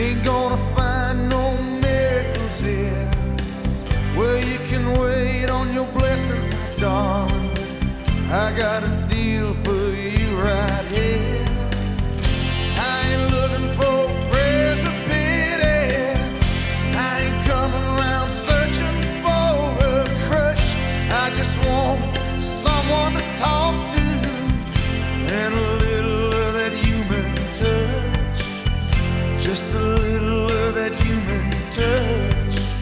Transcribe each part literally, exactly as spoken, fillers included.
ain't gonna find no miracles here. Well, you can wait on your blessings, my darling, but I got a deal for you right here. I ain't looking for prayers of pity. I ain't coming around searching for a crutch. I just want someone to talk to and a little of that human touch. Just a little of that human touch.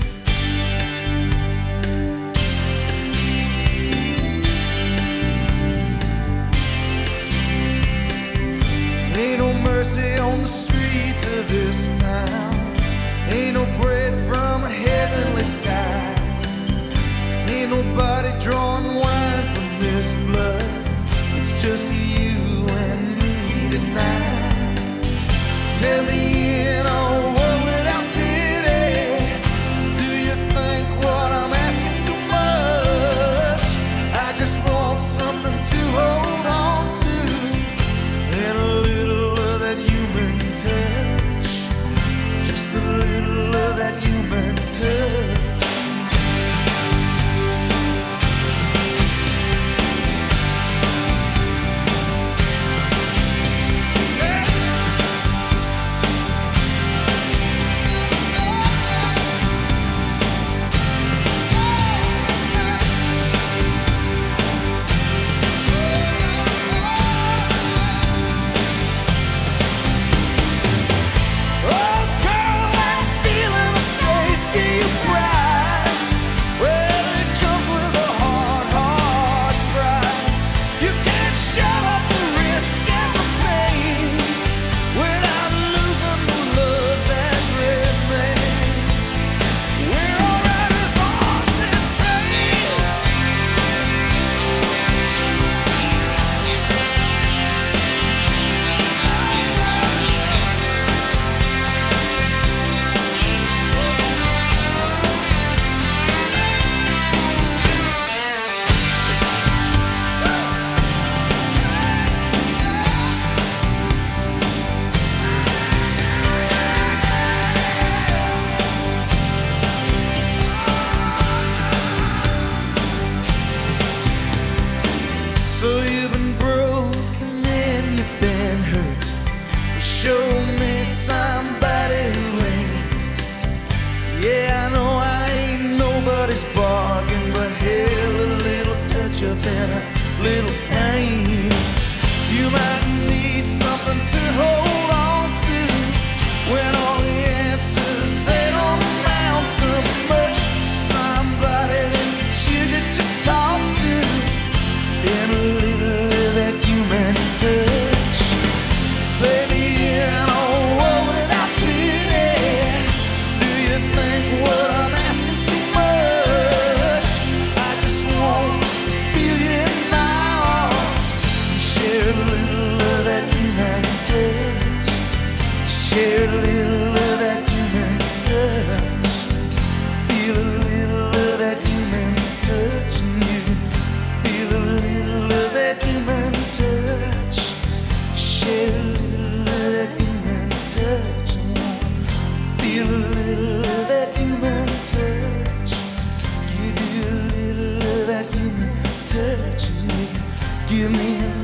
Ain't no mercy on the streets of this town. Ain't no bread from heavenly skies. Ain't nobody drawing wine from this blood. It's just you and me tonight. Tell me in a world without pity, do you think what I'm asking's too much? I just want something to hold on to and a little of that human touch. Just a little of that human touch. So you've been broken and you've been hurt. Well, show me somebody who ain't. Yeah, I know I ain't nobody's bargain, but hell, a little touch up and a little pain. You might need something to hold on to when all the answers sit on the mountain. Much somebody that you could just talk to and a little of that human touch. Baby, in a world without pity, do you think what I'm asking's too much? I just want to feel you in my arms and share a little of that human touch. Share a little of that human touch. Feel a little of that human touch in you. Feel a little of that human touch. Share a little of that human touch. Feel a little of that human touch. Give you a little of that human touch. Give me a